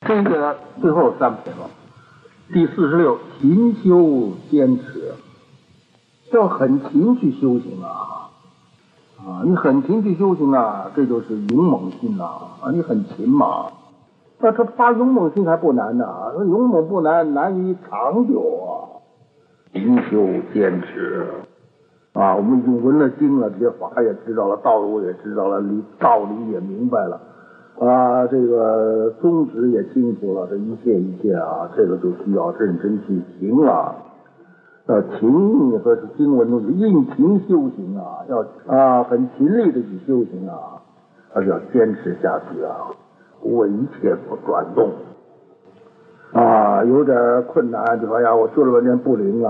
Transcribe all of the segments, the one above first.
这个最后3篇了，第46，勤修坚持，要很勤去修行你很勤去修行这就是勇猛心你很勤嘛。那他发勇猛心还不难勇猛不难，难于长久勤修坚持我们已经闻了经了，这些法也知道了，道路也知道了，道理也明白了这个宗旨也清楚了，这一切这个就需要认真去行勤和经文都是殷勤修行要很勤力的去修行而且要坚持下去不为一切所转动有点困难就说呀，我修了半天不灵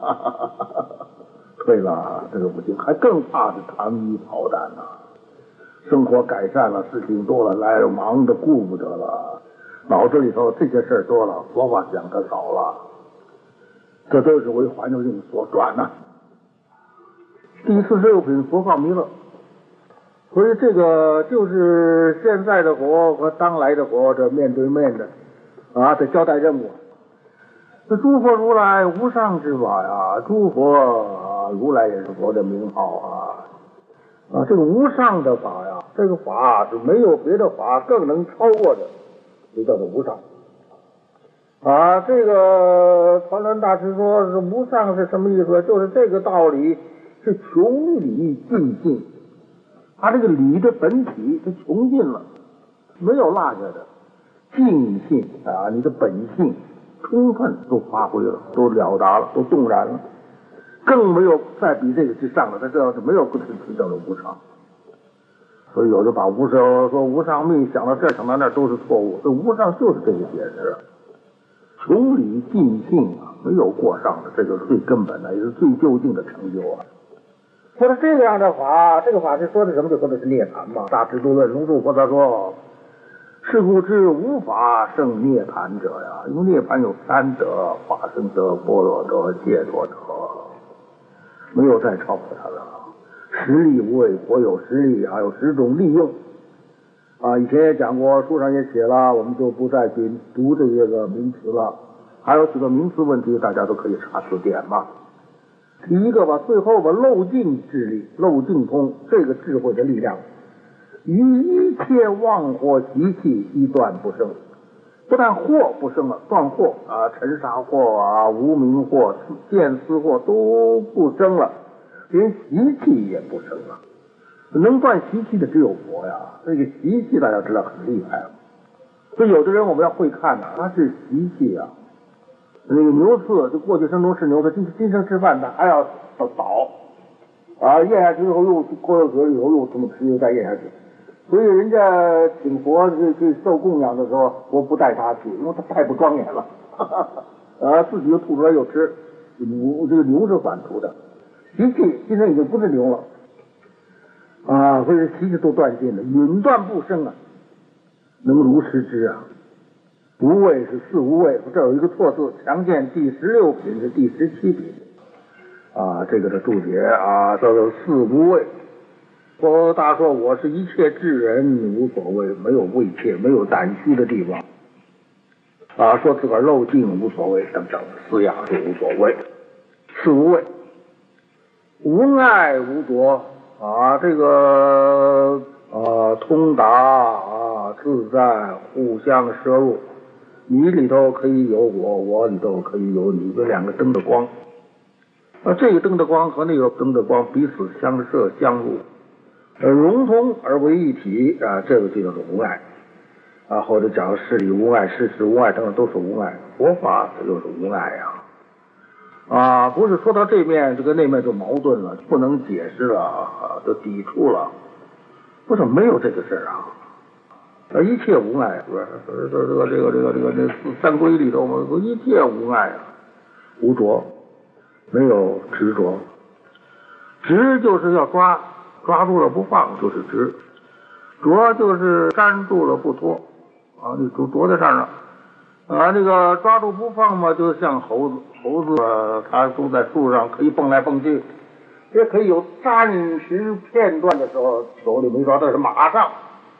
退了，这个不行，还更怕是糖衣炮弹生活改善了，事情多了，来了忙得顾不得了，脑子里头这些事多了，佛法讲的少了，这都是为环球性所转第46品佛告弥勒，所以这个就是现在的佛和当来的佛这面对面的得交代任务。这诸佛如来无上之法诸佛如来也是佛的名号这个无上的法这个法是没有别的法更能超过的，就叫做无上这个传轮大师说是无上是什么意思？就是这个道理是穷理尽性，这个理的本体是穷尽了，没有落下的，尽性你的本性充分都发挥了，都了达了，都动然了，更没有再比这个之上了，它这要是没有不叫做无上。所以有的把无上说无上命想到这想到那都是错误，这无上就是这个解释，穷理尽性没有过上的，这就是最根本的，也是最究竟的成就说的这样的法，这个法是说的什么？就说的是涅槃嘛。大智度论龙树菩萨说，是故知无法胜涅槃者因为涅槃有3德：法身德、般若德、解脱德，没有再超过它的实力无畏，佛有实力，还有10种利用以前也讲过，书上也写了，我们就不再去读这些个名词了，还有许多名词问题大家都可以查词典嘛。第一个最后漏尽智力，漏尽通，这个智慧的力量于一切妄惑习气一断不生，不但惑不生了，断惑尘沙惑无明惑、见思惑都不生了，连习气也不生了。能断习气的只有佛这个习气大家知道很厉害所以有的人我们要会看他是习气那个牛刺就过去生中是牛刺，今生吃饭他还要倒咽下去以后又过了嘴以后又这么吃又再咽下去，所以人家请佛去受供养的时候，我不带他去，因为他太不庄严了自己又吐出来又吃，这个牛是反刍的，习气今生已经不是牛了所以习气都断尽了，允断不生能如实知无畏是4无畏，这有一个错字，强见第16品是第17品这个的注解叫做4无畏。佛大说我是一切智人，无所谓，没有畏怯，没有胆虚的地方说自个儿漏尽无所谓等等4样是无所谓。4无畏，无爱无着这个通达自在，互相摄入，你里头可以有我，我里头可以有你，这2个灯的光这个灯的光和那个灯的光彼此相摄相入融通而为一体这个就叫做无碍或者讲事理无碍、事实无碍等等都是无碍，佛法这就是无碍不是说到这面这个那面就矛盾了，不能解释了就抵触了，不是没有这个事一切无碍这三归里头一切无碍无着，没有执着，执就是要抓住了不放就是执，着就是粘住了不脱你着在上这个抓住不放嘛，就像猴子它都在树上可以蹦来蹦去，也可以有暂时片段的时候手里没抓，但是马上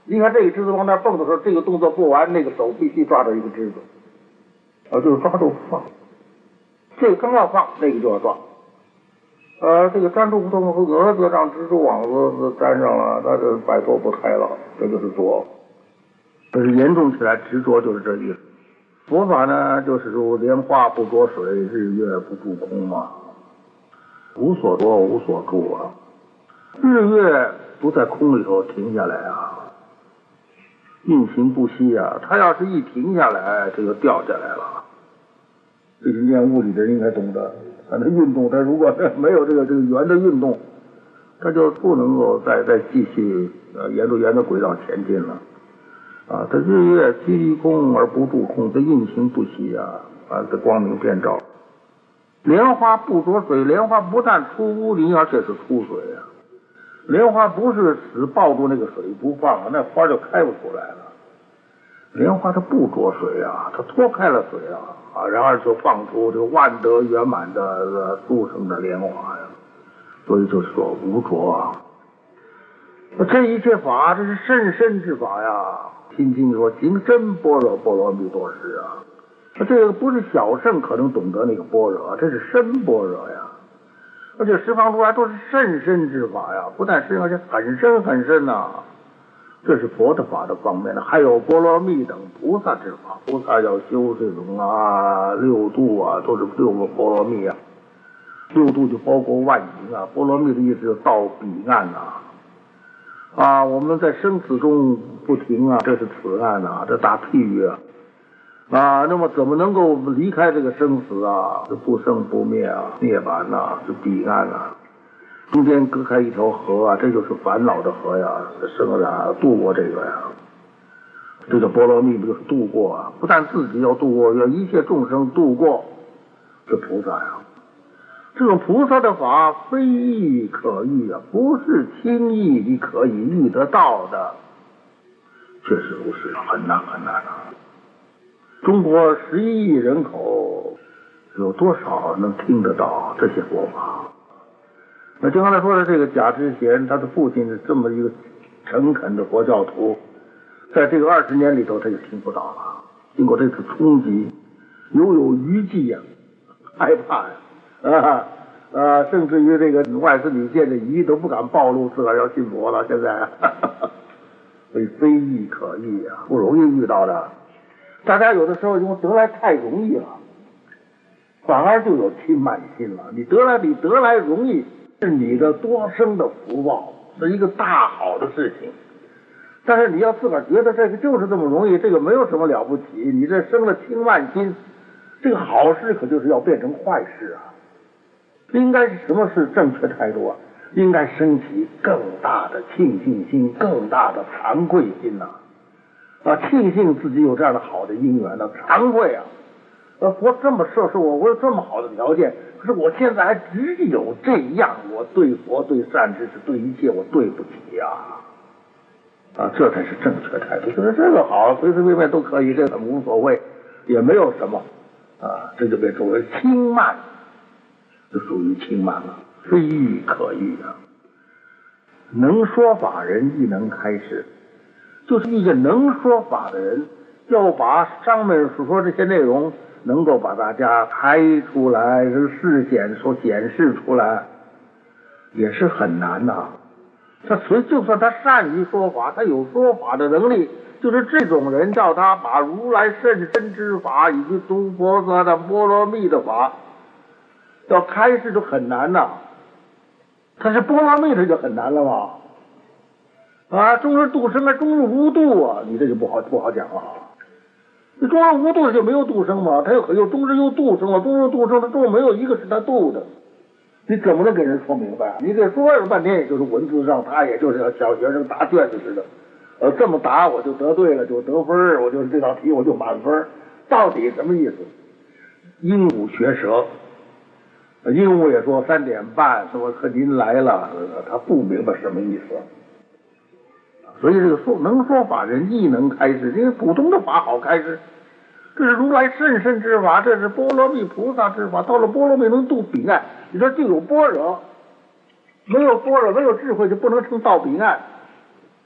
你看这个枝子往那蹦的时候，这个动作做完，那个手必须抓着一个枝子，就是抓住不放。这个刚要放，那个就要抓。这个粘住不动，蛾子让蜘蛛网子粘上了，那就摆脱不开了，这就是着。这是严重起来，执着就是这意思。佛法呢，就是说莲花不着水，日月不住空嘛，无所着无所住啊。日月不在空里头停下来啊，运行不息啊，它要是一停下来，这就掉下来了。这是练物理的人应该懂得。它的运动，它如果没有这个圆的运动，它就不能够再继续沿着圆的轨道前进了。它日月居空而不住空，它运行不息啊，这光明遍照。莲花不着水，莲花不但出污泥，而且是出水啊。莲花不是死抱住那个水不放，那花就开不出来了。莲花它不着水啊，它脱开了水啊，然而就放出这个万德圆满的殊胜的莲花呀。所以就是说无着啊。这一切法，这是甚深之法呀。心经说行深般若波罗蜜多时啊，这个不是小圣可能懂得那个般若，这是深般若呀。而且十方如来都是甚深之法呀，不但深，而且很深很深呐。这是佛的法的方面的，还有波罗蜜等菩萨之法。菩萨要修这种六度啊，都是六个波罗蜜啊。六度就包括万行啊，波罗蜜的意思就到彼岸啊。我们在生死中不停啊，这是此岸啊，这打譬喻啊。那么怎么能够离开这个生死啊？这不生不灭啊，涅槃啊，是彼岸啊。中间隔开一条河啊，这就是烦恼的河呀，生啊渡过这个呀。这个波罗蜜不就是渡过啊？不但自己要渡过，要一切众生渡过，是菩萨呀。这种菩萨的法非易可遇啊，不是轻易你可以遇得到的，确实如是，很难很难啊。中国11亿人口，有多少能听得到这些佛法？那就刚才说的这个贾知贤，他的父亲是这么一个诚恳的佛教徒，在这个20年里头他就听不到了。经过这次冲击，犹有余悸呀，害怕呀，甚至于这个外司女见的疑都不敢暴露自个儿要信佛了。现在，所以非易可遇啊，不容易遇到的。大家有的时候因为得来太容易了，反而就有轻慢心了。你得来容易，是你的多生的福报，是一个大好的事情。但是你要自个儿觉得这个就是这么容易，这个没有什么了不起，你这生了轻慢心，这个好事可就是要变成坏事啊。应该是什么是正确态度啊？应该升起更大的庆幸心，更大的惭愧心呐！庆幸自己有这样的好的因缘呢，惭愧啊！佛这么摄受我有这么好的条件，可是我现在还只有这样，我对佛对善知识对一切我对不起呀！这才是正确态度。就是这个好，随随便便都可以，这个无所谓，也没有什么这就被称为轻慢，就属于轻慢了，非易可遇啊。能说法人亦能开示，就是一个能说法的人，要把上面所说这些内容能够把大家开出来，事显所显示出来，也是很难呐。就算他善于说法，他有说法的能力，就是这种人叫他把如来甚深之法以及诸佛萨的波罗蜜的法要开示就很难呐。他是波罗蜜他就很难了嘛。终日度生终日无度啊，你这就不好讲了。你终日无度就没有度生嘛，他有终日又度生了，终日度生的中没有一个是他度的，你怎么能给人说明白？你这说了半天也就是文字上，他也就是小学生答卷子似的，这么答我就得对了，就得分，我就这道题我就满分，到底什么意思？鹦鹉学舌，鹦鹉也说3点半，说和您来了，他不明白什么意思。所以这个能说法人亦能开示，因为普通的法好开示，这是如来甚深之法，这是波罗蜜菩萨之法。到了波罗蜜能度彼岸，你说就有般若，没有般若没有智慧就不能成到彼岸。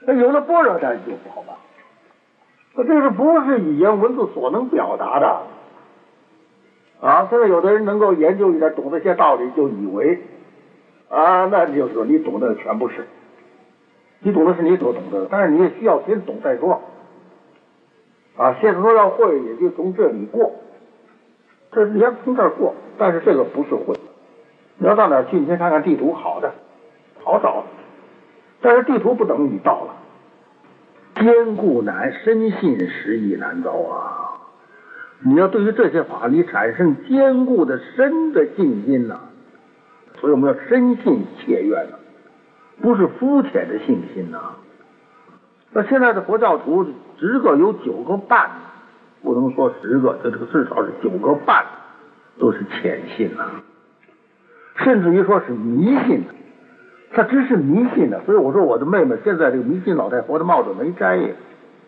那有了般若当然就不好办。那这是不是语言文字所能表达的啊？现在有的人能够研究一点，懂这些道理，就以为啊，那就是说你懂的全不是，你懂的是你所懂的，但是你也需要先懂再说啊。先说要会，也就从这里过，这你要从这儿过，但是这个不是会。你要到哪儿去，你先看看地图，好的，好找，但是地图不等于你到了。坚固难，深信实亦难遭啊！你要对于这些法理产生坚固的深的信心呐，所以我们要深信切愿呐，不是肤浅的信心呐。那现在的佛教徒10个有9个半，不能说10个，这个至少是9个半都是浅信呐，甚至于说是迷信的。他只是迷信的，所以我说我的妹妹现在这个迷信老太婆的帽子没摘呀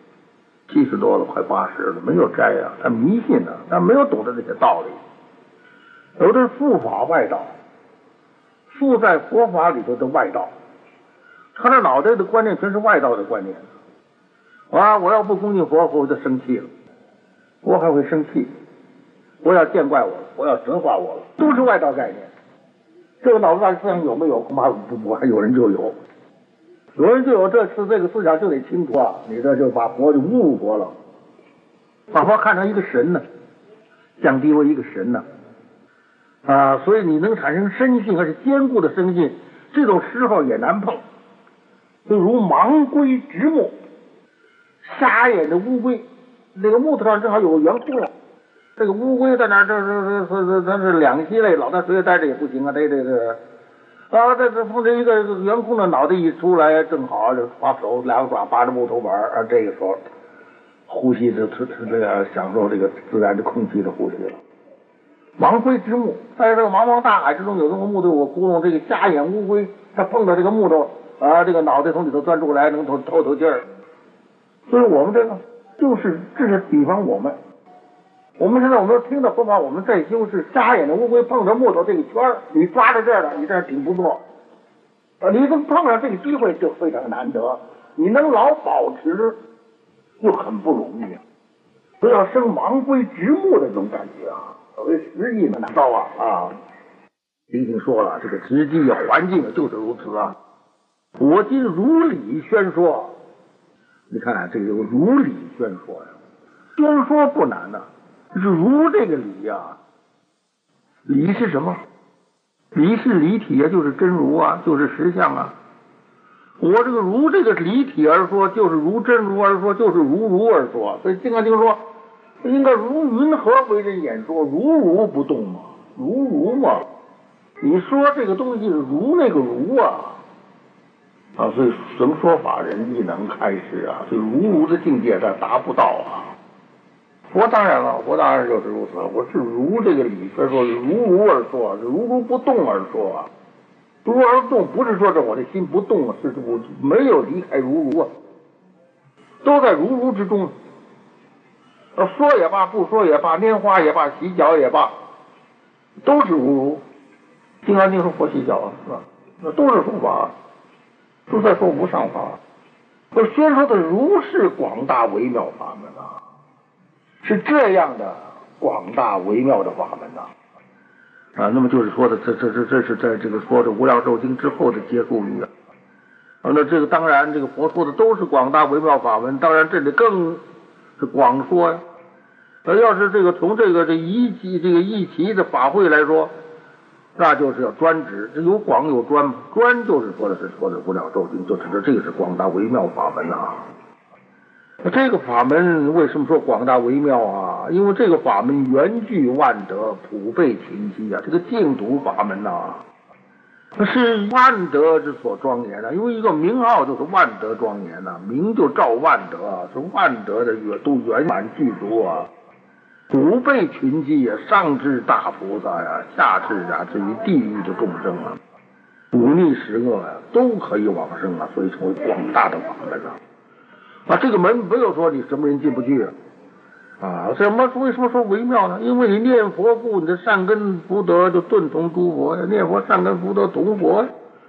，70多了，快80了，没有摘呀。他迷信的，他没有懂得这些道理。有的是附法外道，附在佛法里头的外道，他的脑袋的观念全是外道的观念啊！我要不恭敬佛，佛就生气了，佛还会生气，佛要见怪我了，佛要责罚我了，都是外道概念。这个脑子上思想有没有？恐怕不还有人就有，有人就有这个思想就得清楚啊！你这就把佛就侮辱佛了，把佛看成一个神呢，降低为一个神呢啊！所以你能产生深信，而且坚固的深信，这种时候也难碰。就如盲龟直目，瞎眼的乌龟，那个木头上正好有个圆窟窿。这个乌龟在那儿，它是两栖类，老在水里待着也不行啊，这啊，这碰着一个圆空的脑袋一出来，正好就把手2个爪扒着木头板啊，这个时候呼吸这个享受这个自然的空气的呼吸了。盲龟之目，在这个茫茫大海之中有这么木头有个窟窿，这个瞎眼乌龟它碰到这个木头啊，这个脑袋从里头钻出来，能透气儿。所以我们这个这是比方我们现在我们听到佛法，我们在修是瞎眼的乌龟碰着木头这个圈儿，你抓着这儿了，你这儿挺不错。你能碰上这个机会就非常难得，你能老保持就很不容易啊。所以要生盲龟直目的这种感觉啊，所谓实意难道啊！已经说了，这个直机啊，环境就是如此啊。我今如理宣说，你看这个有如理宣说呀，宣说不难呐。是如这个理呀，理是什么？理是离体啊，就是真如啊，就是实相啊。我这个如这个离体而说，就是如真如而说，就是如而说。所以《金刚经》说，应该如云何为人演说？如不动嘛，如嘛。你说这个东西如那个如啊，所以什么说法人亦能开示啊？所以如的境界他达不到啊。佛当然了，佛当然就是如此。我是如这个理，所以说如而说，如不动而说啊。如而动不是说这我的心不动，是我没有离开如啊，都在如之中。说也罢，不说也罢，拈花也罢，洗脚也罢，都是如。金刚经说佛洗脚啊，是吧？那都是佛法，都在说无上法。我宣说的如是广大微妙法门啊。是这样的广大微妙的法门呐，那么就是说的，这是在这个说这无量寿经之后的结束语啊。那这个当然，这个佛说的都是广大微妙法门，当然这里更是广说呀。要是这个从这一期的法会来说，那就是要专指，这有广有专，专就是说的无量寿经，就指的这个是广大微妙法门呐。这个法门为什么说广大微妙啊？因为这个法门源具万德，普被群机啊！这个净土法门呐，是万德之所庄严的。因为一个名号就是万德庄严呐，名就照万德啊，是万德的都圆满具足啊。普被群机啊，上至大菩萨呀，下至至于地狱的众生啊，忤逆十恶呀，都可以往生啊，所以成为广大的法门啊。这个门没有说你什么人进不去啊！为什么说微妙呢？因为你念佛故，你的善根福德就顿同诸佛呀，念佛善根福德同佛呀。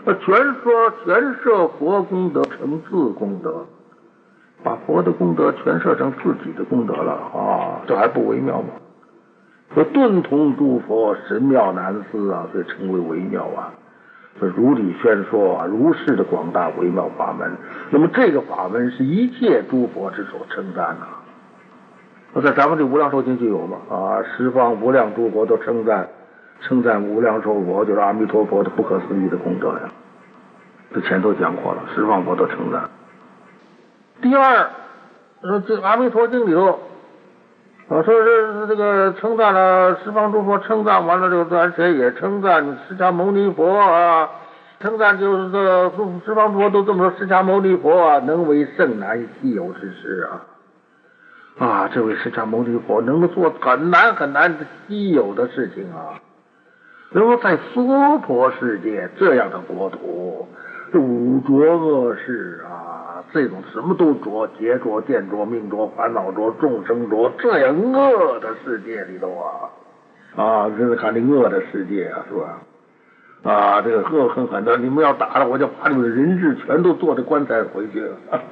全摄佛功德成自功德，把佛的功德全摄成自己的功德了啊，这还不微妙吗？说顿同诸佛，神妙难思啊，所以称为微妙啊。说如理宣说啊，如是的广大微妙法门。那么这个法门是一切诸佛之所称赞啊。在咱们这无量寿经就有嘛啊，十方无量诸佛都称赞无量寿佛，就是阿弥陀佛的不可思议的功德呀。这前头讲过了，十方佛都称赞。第二，这阿弥陀经里头说是这个称赞了十方诸佛，称赞完了之后，而且也称赞释迦牟尼佛啊，称赞就是这个十方诸佛都这么说，释迦牟尼佛啊，能为甚难稀有之事啊，这位释迦牟尼佛能够做很难很难的稀有的事情啊，能够在娑婆世界这样的国土，五浊恶世啊，这种什么都浊，劫浊、见浊、命浊、烦恼浊、众生浊，这样恶的世界里头真是看这恶的世界啊，是吧？这个恶狠狠的，你们要打了，我就把你们的人质全都坐着棺材回去了。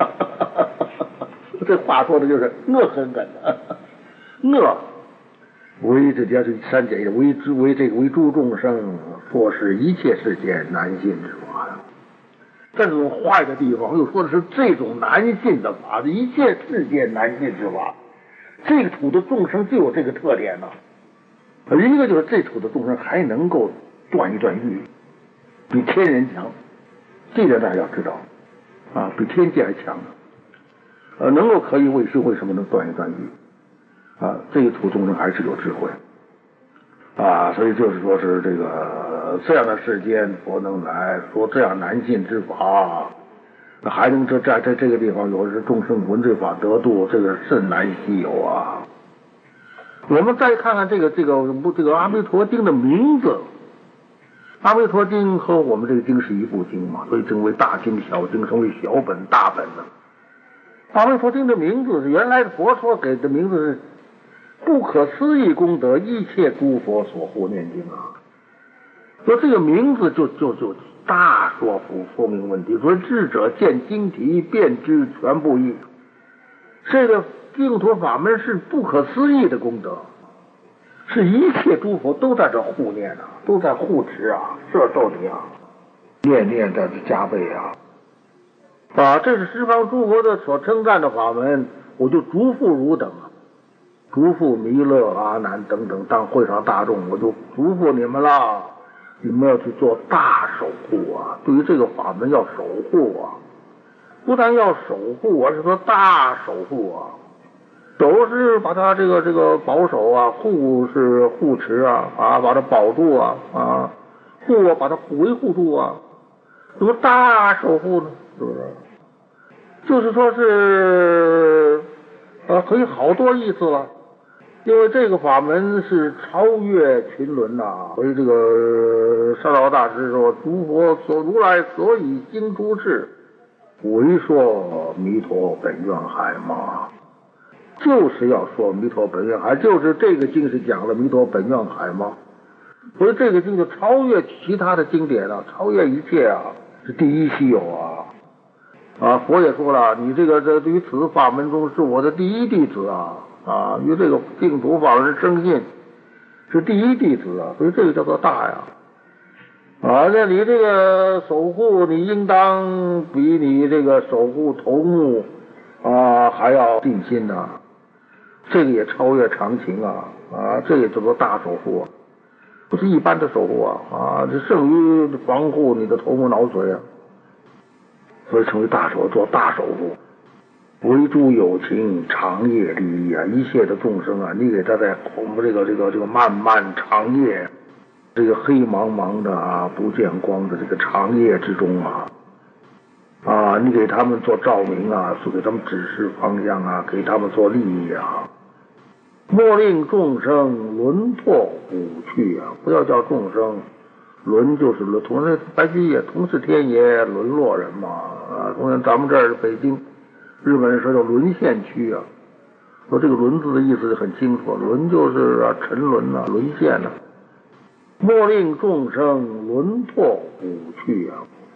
这话说的就是恶狠狠的，恶为这家是三解为诸众生，说是一切世间难信之法呀。在这种坏的地方，又说的是这种难信的法，一切世间难信之法。这个土的众生就有这个特点呢。一个就是这土的众生还能够断一段欲，比天人强，这点大家要知道比天界还强。能够可以为什么能断一段欲这一土众生还是有智慧所以就是说是这样的世间佛能来说这样难信之法，还能在这个地方有是众生闻这法得度，这个甚难稀有啊。我们再看看这个阿弥陀经的名字，阿弥陀经和我们这个经是一部经嘛，所以称为大经小经，称为小本大本的。阿弥陀经的名字是原来佛说给的名字是不可思议功德，一切诸佛所护念经说这个名字就大说明问题，说智者见经题，便知全部义。这个净土法门是不可思议的功德，是一切诸佛都在这护念都在护持摄受你念的加倍这是十方诸佛的所称赞的法门，我就嘱咐汝等嘱咐弥勒、阿难等等当会上大众，我就嘱咐你们了，你们要去做大守护对于这个法门要守护不但要守护是说大守护守是把它这个保守护是护持把它保住护把它维护住怎么大守护呢？是不是？就是说是可以好多意思了，因为这个法门是超越群伦所以这个上老大师说，诸佛如来所以经诸事，为说弥陀本愿海嘛，就是要说弥陀本愿海，就是这个经是讲了弥陀本愿海嘛，所以这个经就超越其他的经典超越一切是第一稀有佛也说了，你这对于此法门中是我的第一弟子因为这个净土法门是生信，是第一弟子所以这个叫做大那你这个守护，你应当比你这个守护头目还要尽心这个也超越常情这也叫做大守护不是一般的守护这胜于防护你的头目脑髓所以成为大守，做大守护，为诸有情长夜利益一切的众生你给他在我们这个漫漫长夜，这个黑茫茫的不见光的这个长夜之中你给他们做照明是给他们指示方向给他们做利益莫令众生沦拓虎去不要叫众生沦，就是沦，同是白居易，同是天爷沦落人嘛同样咱们这儿北京日本人说叫沦陷区说这个沦字的意思很清楚，沦就是沉沦沦陷莫令众生沦拓虎去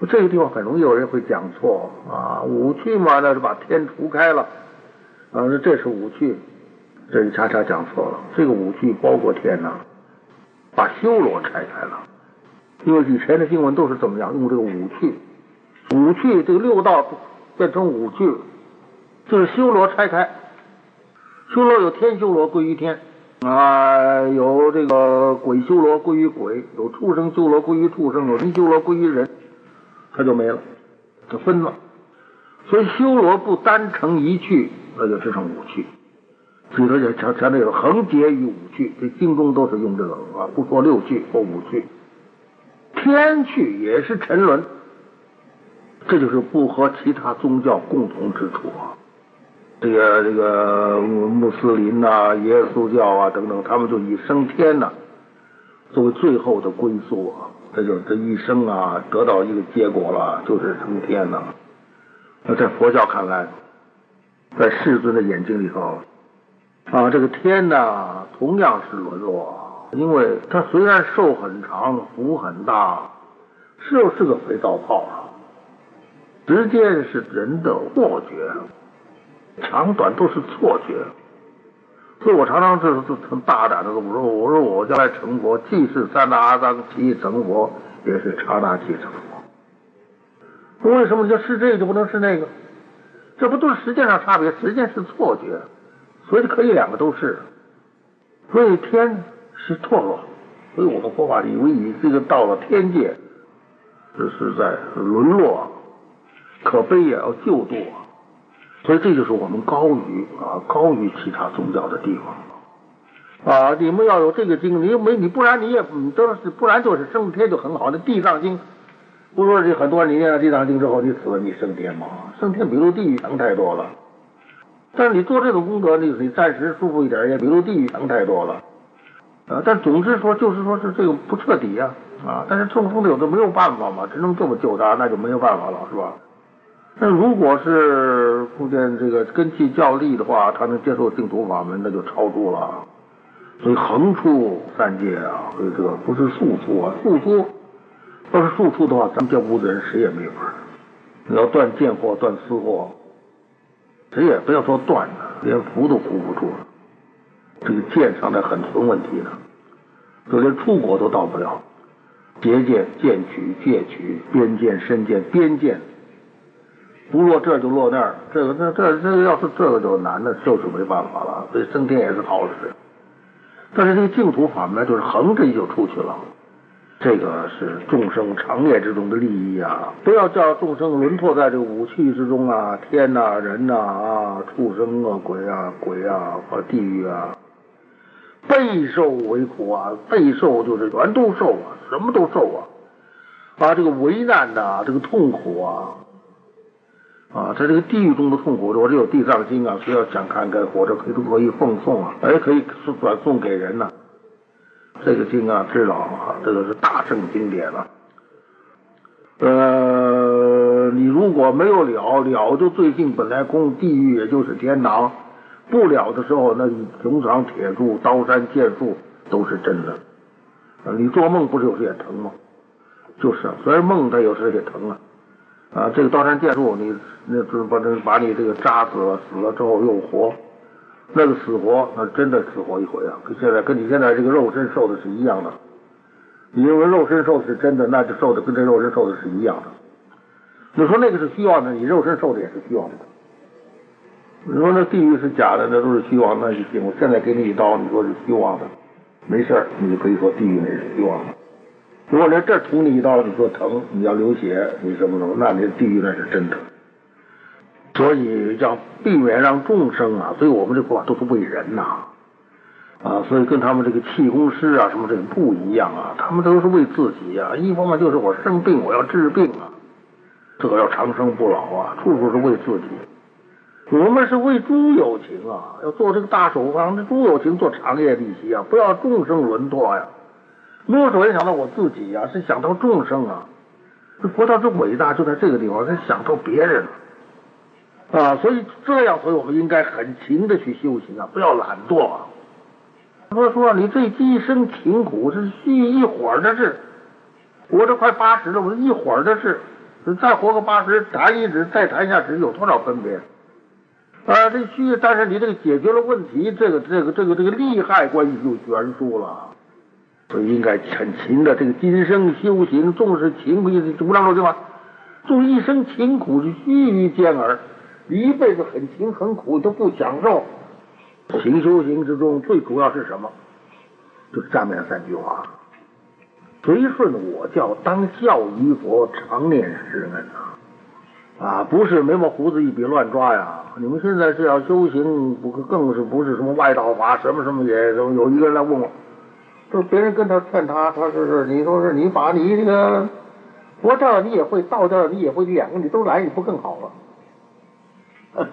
这个地方很容易有人会讲错啊，五趣嘛，那是把天除开了，这是五趣，这恰恰讲错了。这个五趣包括天呐，把修罗拆开了。因为以前的经文都是怎么样用这个五趣，五趣这个六道变成五趣，就是修罗拆开。修罗有天修罗归于天啊，有这个鬼修罗归于鬼，有畜生修罗归于畜生，有人修罗归于人，它就没了，就分了。所以修罗不单成一趣，那就只成五趣。所以说就强这个横结于五趣，这经中都是用这个啊，不说六趣或五趣。天趣也是沉沦，这就是不和其他宗教共同之处啊。这个穆斯林呐、耶稣教啊等等，他们就以升天呐、作为最后的归宿啊。这就这一生啊，得到一个结果了，就是升天呐。那在佛教看来，在世尊的眼睛里头啊，这个天呐，同样是沦落。因为它虽然寿很长，福很大，就是个肥皂泡啊，时间是人的错觉，长短都是错觉。所以我常常是很大胆的说，我说我将来成佛，既是三大阿僧祇成佛，也是刹那即成佛。为什么就是这个就不能是那个？这不都是时间上差别？时间是错觉，所以可以两个都是。所以天是堕落，所以我们佛法以为以这个到了天界，这是在沦落，可悲也要救度啊！所以这就是我们高于其他宗教的地方啊！你们要有这个经，你不然你也不然就是升天就很好。那地藏经，不说这很多人你念了地藏经之后，你死了你升天吗？升天比入地狱强太多了。但是你做这种功德，你暂时舒服一点，也比入地狱强太多了。但总之说，就是说是这个不彻底啊！但是众生的有的没有办法嘛，只能这么救他，那就没有办法了，是吧？那如果是福建这个根器较利的话，他能接受净土法门，那就超度了。所以横出三界啊，所以这个不是速出啊，速出要是速出的话，咱们这屋子人谁也没法。你要断见惑、断私惑，谁也不要说断了，连扶都扶不住了。这个见上的很存问题呢，就连出国都到不了。结见、见取、戒取、边见、身见、边见，不落这就落那儿。这个要是这个就难了，就是没办法了。所以升天也是好事，但是这个净土法门就是横着就出去了。这个是众生长夜之中的利益啊！不要叫众生沦落在这个五趣之中啊，天呐、人呐、畜生啊、鬼啊和地狱啊。备受为苦啊，备受就是全都受啊，什么都受啊，这个为难呐，这个痛苦在这个地狱中的痛苦，我这有地藏经啊，需要想看看，或者可以奉送啊，可以转送给人呐。这个经啊，知道啊，这个是大圣经典了。你如果没有了就最近本来空，地狱也就是天堂。不了的时候，那你铜墙铁柱、刀山剑树都是真的。你做梦不是有时也疼吗？就是啊，虽然梦它有时也疼这个刀山剑树，你那就是把你这个扎死了，死了之后又活，那个死活，那真的死活一回啊！跟你现在这个肉身受的是一样的。你认为肉身受的是真的，那就受的跟这肉身受的是一样的。你说那个是虚妄的，你肉身受的也是虚妄的。你说那地狱是假的，那都是虚妄，那就行。我现在给你一刀，你说是虚妄的，没事儿，你就可以说地狱那是虚妄的。如果连这捅你一刀，你说疼，你要流血，你什么，那你地狱那是真的。所以要避免让众生所以我们这佛法都是为人所以跟他们这个气功师什么这个不一样他们都是为自己一方面就是我生病，我要治病这个要长生不老处处是为自己。我们是为诸有情要做这个大手方，这诸有情做长夜利息不要众生沦落没有首先想到我自己是想到众生这佛教之伟大就在这个地方，是想到别人所以我们应该很勤的去修行不要懒惰说你这一生勤苦是一会儿的事，我这快80了，我一会儿的事再活个80，弹一指再弹一下指有多少分别？这虚，但是你这个解决了问题，这个利害关系就悬殊了。所以应该很勤的，这个今生修行，重视勤苦，无量寿经嘛，重一生勤苦是须臾间耳，你一辈子很勤很苦都不享受。行修行之中最主要是什么？就是下面3句话：随顺我教，当效于佛，常念师恩不是眉毛胡子一笔乱抓呀！你们现在是要修行，更是不是什么外道法，什么也有一个人来问我，就是别人跟他劝他，他是你说是你把你这个佛教你也会，道教你也会，两个你都来，你不更好了？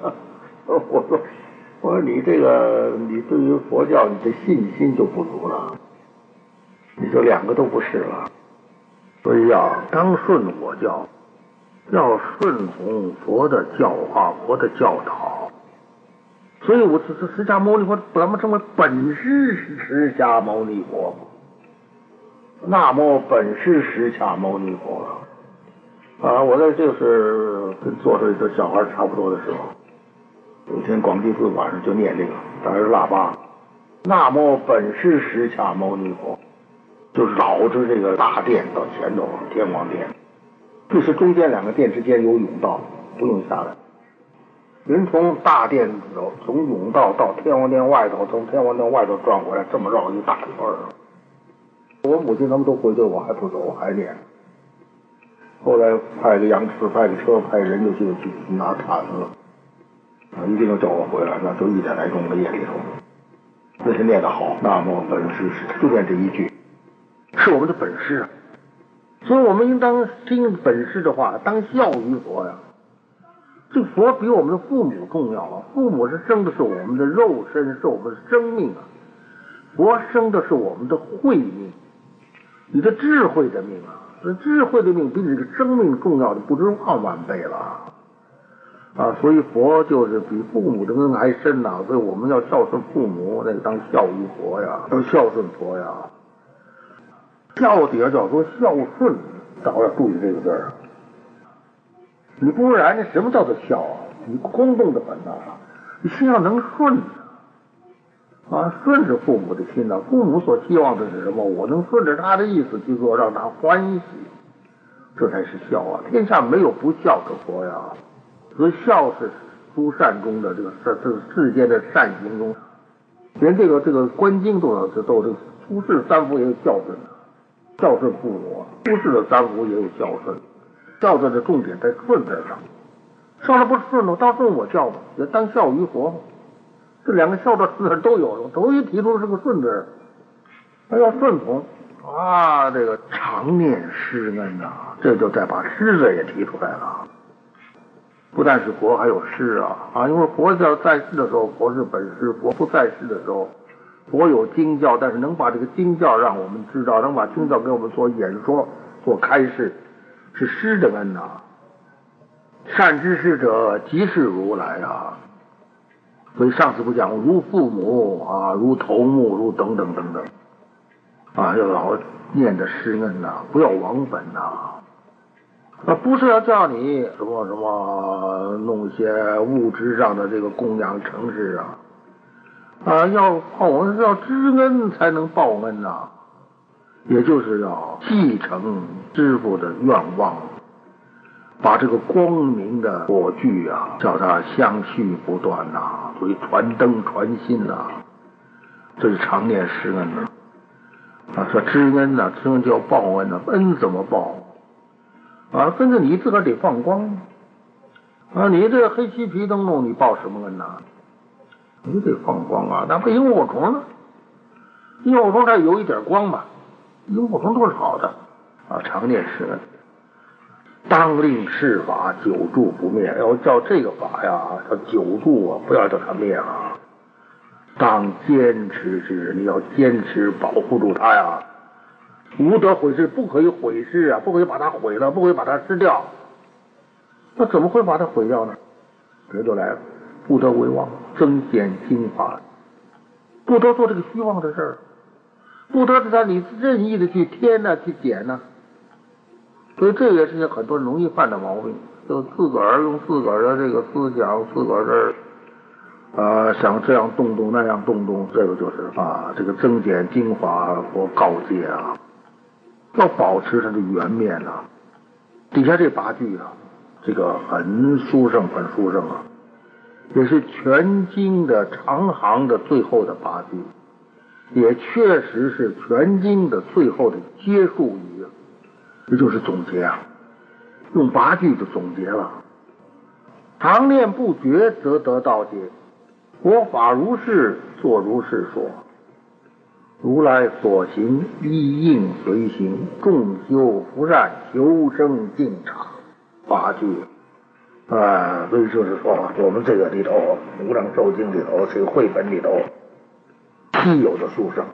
我说你这个你对于佛教你的信心就不足了，你就两个都不是了，所以要当顺我教。要顺从佛的教化，佛的教导。所以我释迦牟尼佛把他们称为本师释迦牟尼佛。那么本师释迦牟尼佛我在就是跟坐着一个小孩差不多的时候，有一天广济寺晚上就念这个，打着喇叭，那么本师释迦牟尼佛，就绕着这个大殿到前头天王殿。这是中间2个殿之间有甬道，不用下来。人从大殿走，从甬道到天王殿外头，从天王殿外头转回来，这么绕一大圈儿。我母亲他们都回去，我还不走，我还念。后来派个羊车，派个车，派人就去拿铲子了，一定要叫我回来，那就1点来钟的夜里头。那是念得好，那么本师就念这一句，是我们的本事啊。所以我们应当听本师的话，当效于佛呀。这佛比我们的父母重要啊！父母是生的是我们的肉身，是我们的生命啊。佛生的是我们的慧命，你的智慧的命啊！这智慧的命比你这个生命重要的不知万万倍了所以佛就是比父母的恩还深呐。所以我们要孝顺父母，那个当效于佛呀，要孝顺佛呀。孝底下叫说孝顺，大伙要注意这个字儿。你不然呢？什么叫做孝啊？你空洞的很你心要能顺顺着父母的心父母所希望的是什么？我能顺着他的意思去做，让他欢喜，这才是孝啊！天下没有不孝的佛呀。所以孝是诸善中的这个世间的善行中，连这个观经都有这出世3福也有孝顺孝顺父母，出世的3福也有孝顺。孝顺的重点在顺字上，上来不是顺了，当顺我教嘛，也当孝于佛嘛。这2个孝的字都有了，头一提出是个顺字，他要顺从这个常念师恩这就再把师字也提出来了。不但是佛，还有师因为佛教在世的时候，佛是本师；佛不在世的时候，佛有经教，但是能把这个经教让我们知道，能把经教给我们做演说、做开示，是师的恩善知识者，即是如来所以上次不讲如父母如头目，如等等等等要老念的师恩不要忘本不是要叫你什么弄一些物质上的这个供养城市要我们是要知恩才能报恩也就是要继承师父的愿望，把这个光明的火炬叫它相续不断所以传灯传心这是常念师恩说知恩知恩就要报恩恩怎么报跟着你自个儿得放光你这黑漆皮灯笼，你报什么恩你得放光那不萤火虫呢？萤火虫它有一点光吧，萤火虫都是好的常念师恩，当令是法久住不灭。要叫这个法叫久住不要叫它灭当坚持之，你要坚持保护住它无得毁失，不可以毁失不可以把它毁了，不可以把它失掉。那怎么会把它毁掉呢？这就来了，不得为妄，增减精华，不得做这个虚妄的事儿，不得在你任意的去添去减所以这也是很多人容易犯的毛病，就自个儿用自个儿的这个思想，自个儿这想这样动动那样动动，这个就是这个增减精华或告诫要保持它的原面底下这8句这个很殊胜也是全经的长行的最后的8句，也确实是全经的最后的结束语，这就是总结用8句就总结了。常念不绝，则得道解。佛法如是，作如是说。如来所行，依应随行，众修福善，求生净察。8句所以就是说，我们这个里头《无量寿经》里头，这个绘本里头稀有的殊胜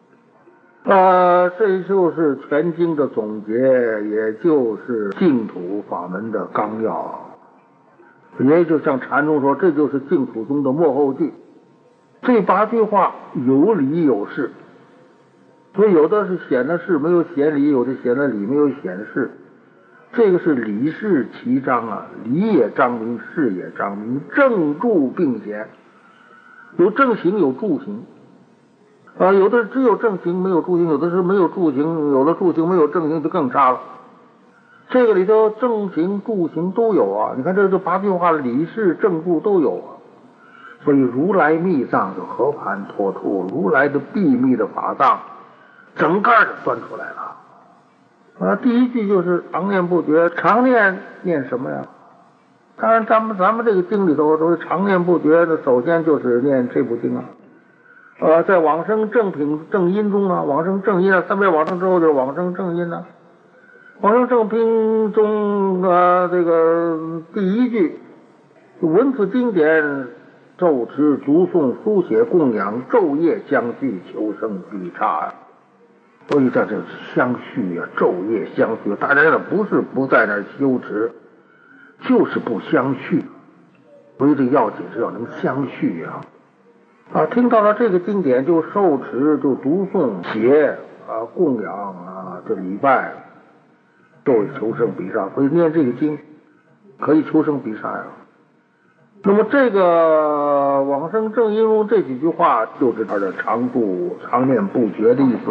这就是全经的总结，也就是净土法门的纲要，也就像禅宗说，这就是净土宗的末后句。这8句话有理有事，所以有的是显了事没有显理，有的显了理没有显事。这个是理事齐彰理也彰明，事也彰明，正助并显，有正行有助行有的只有正行没有助行，有的是没有助行，有的助行没有正行就更差了。这个里头正行助行都有你看这8句话理事正助都有所以如来密藏就和盘托出，如来的秘密的法藏整个就端出来了第一句就是常念不绝，常念什么呀？当然咱们这个经里头都是常念不绝的，首先就是念这部经在往生正品正因中往生正因三辈往生之后就是往生正因往生正品中这个第一句文字经典，咒持读诵书写供养，昼夜相续，求生必差所以这相续昼夜相续，大家不是不在那修持，就是不相续。所以这要紧是要能相续听到了这个经典就受持，就读诵写供养这礼拜，都会求生必差。所以念这个经可以求生必差那么这个往生正因中这几句话就是它的常住常念不绝的意思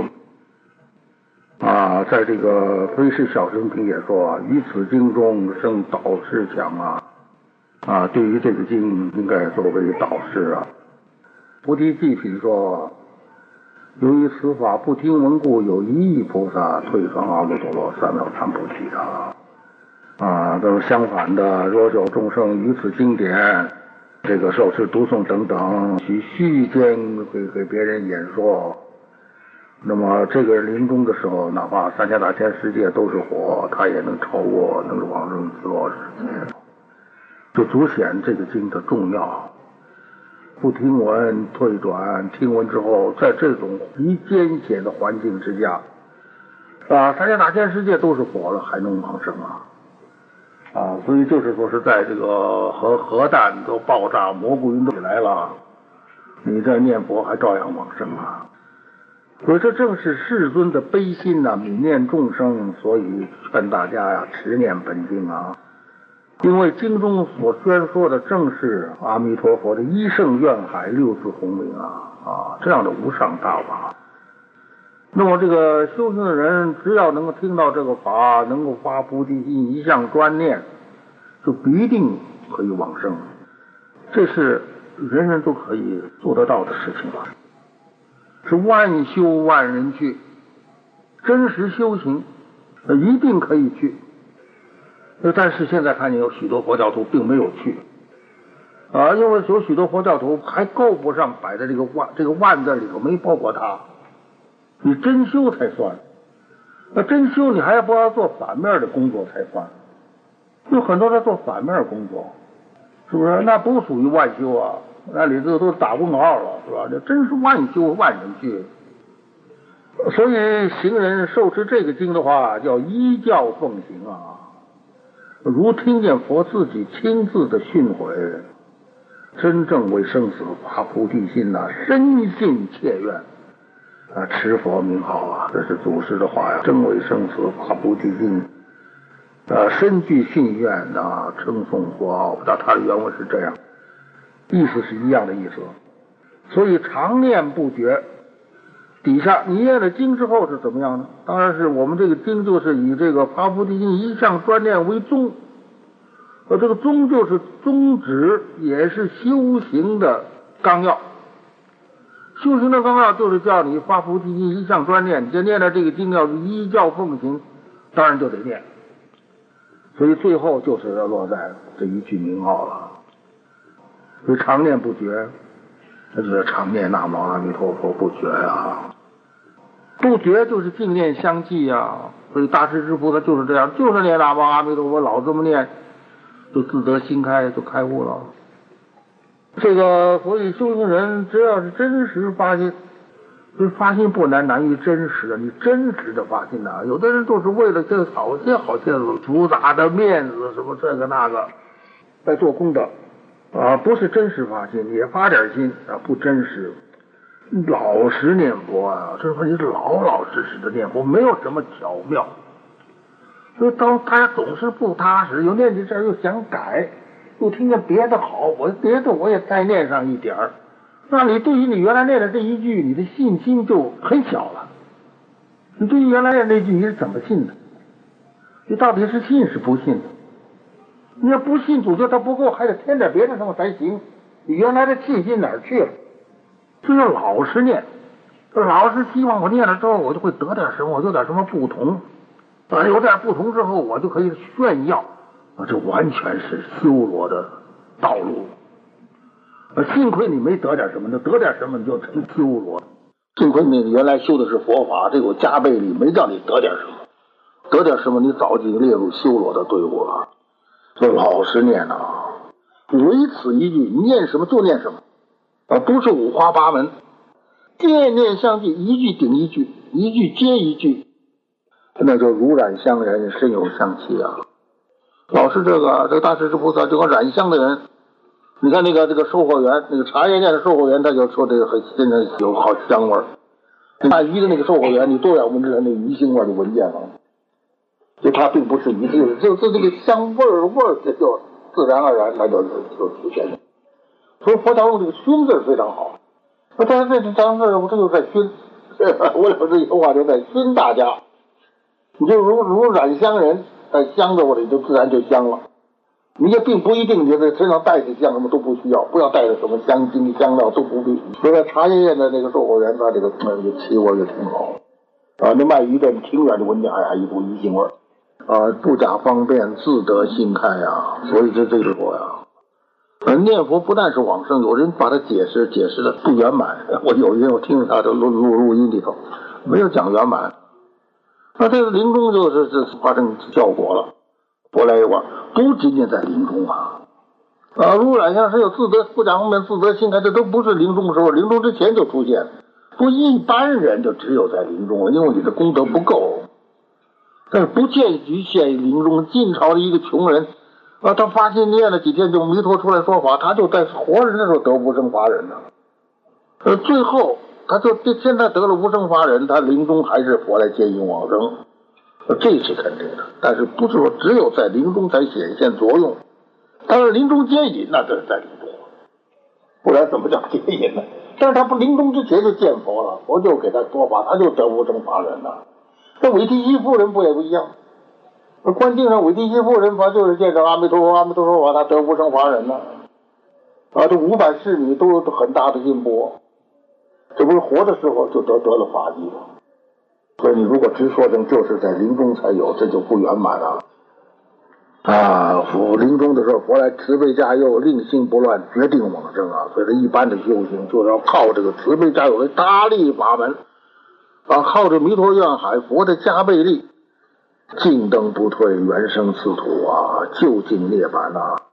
在这个《非是小乘品》也说于此经中生导师讲对于这个经应该作为导师菩提记品说，由于此法不听闻故，有1亿菩萨退传阿耨多罗三藐三菩提都是相反的。若有众生于此经典这个受持读诵等等，虚间给别人演说，那么这个人临终的时候，哪怕三千大千世界都是火，他也能超过，能往生极乐世界，就足显这个经的重要。不听闻退转，听闻之后，在这种极艰险的环境之下三千大千世界都是火了，还能往生所以就是说是在这个核弹都爆炸，蘑菇云都起来了，你这念佛还照样往生所以这正是世尊的悲心悯念众生，所以劝大家持念本经因为经中所宣说的正是阿弥陀佛的一圣愿海六字洪名这样的无上大法。那么这个修行的人只要能够听到这个法，能够发菩提心，一向专念，就必定可以往生。这是人人都可以做得到的事情是万修万人去，真实修行一定可以去。但是现在看见有许多佛教徒并没有去因为有许多佛教徒还够不上摆在这个万字里头，没包括他。你真修才算，真修你还要不要做反面的工作才算？有很多人做反面工作，是不是？那不属于万修那里头都打问号了，是吧？这真是万修万人去。所以行人受持这个经的话，叫依教奉行如听见佛自己亲自的训诲，真正为生死发菩提心深信切愿持佛名号这是祖师的话真为生死发菩提心， 深具信愿称颂佛号，他的原文是这样，意思是一样的意思。所以常念不绝。底下你念了经之后是怎么样呢？当然是我们这个经就是以这个发菩提心一向专念为宗，这个宗就是宗旨，也是修行的纲要。修行的纲要就是叫你发菩提心一向专念，你就念了这个经要依教奉行，当然就得念。所以最后就是要落在这一句名号了。所以常念不绝，那就是常念南无阿弥陀佛不绝啊。不绝就是净念相继啊。所以大势至菩萨就是这样，就是念南无阿弥陀佛，老这么念，就自得心开，就开悟了。这个所以修行人只要是真实发心，这发心不难，难于真实的。你真实的发心呐，有的人就是为了这好些复杂的面子什么这个那个，在做功德不是真实发心，也发点心不真实。老实念佛这说你是老老实实的念佛，没有什么巧妙。所以当他总是不踏实，又念起这儿又想改，又听见别的好，别的我也再念上一点儿，那你对于你原来念的这一句，你的信心就很小了。你对于原来念那句你是怎么信的？你到底是信是不信的？你要不信主觉它不够，还得添点别的什么才行。你原来的信心哪儿去了？这要老实念，老实希望我念了之后我就会得点什么，我有点什么不同有点不同之后我就可以炫耀这完全是修罗的道路。幸亏你没得点什么，你得点什么你就成修罗。幸亏你原来修的是佛法，这有加倍力，没叫你得点什么，得点什么你早就列入修罗的队伍了。所以老实念唯此一句，念什么就念什么不是五花八门，念念相继，一句顶一句，一句接一句，那就如染香人，深有香气啊。老是这个大势至菩萨，这个染香的人，你看这个售货员，那个茶叶店的售货员，他就说这个真的有好香味儿。卖鱼的那个售货员，你多少闻之前那鱼腥味儿就闻见了，就它并不是鱼，就这个香味儿就自然而然它就出现了。所以佛教用这个熏字非常好，但是这张字他就在熏，我有这句话就在熏大家，你就如染香人，在香的我里就自然就香了。你也并不一定你在身上带着香什么都不需要，不要带着什么香精香料都不必。所以在茶叶店的那个售货员，他这个气味就挺好那卖鱼的挺远就闻见一股鱼腥味不假方便，自得心开所以这个说念佛不但是往生，有人把它解释的不圆满。我有一天我听他的录音里头没有讲圆满，那这个临终就是发生效果了。佛来一管不仅仅在临终如染香是有自得不假方便，自得心开，这都不是临终的时候，临终之前就出现。不一般人就只有在临终了，因为你的功德不够。但是不局限于临终，晋朝的一个穷人他发心念了几天就弥陀出来说法，他就在活人的时候得无生法忍最后他就现在得了无生法忍，他临终还是佛来接引往生这是肯定的。但是不是说只有在临终才显现作用，但是临终接引那这是在临终，不然怎么叫接引呢？但是他不临终之前就见佛了，佛就给他说法，他就得无生法忍这韦提希夫人不也不一样？观经上韦提希夫人法就是见着阿弥陀佛，阿弥陀佛法，他得无生法忍这500侍女都有很大的进步，这不是活的时候就得了法力了。所以你如果直说成就是在临终才有，这就不圆满了佛临终的时候，佛来慈悲加佑，令心不乱，决定往生所以这一般的修行就是要靠这个慈悲加佑的大力法门靠着弥陀愿海佛的加倍力，尽登不退，原生此土究竟涅槃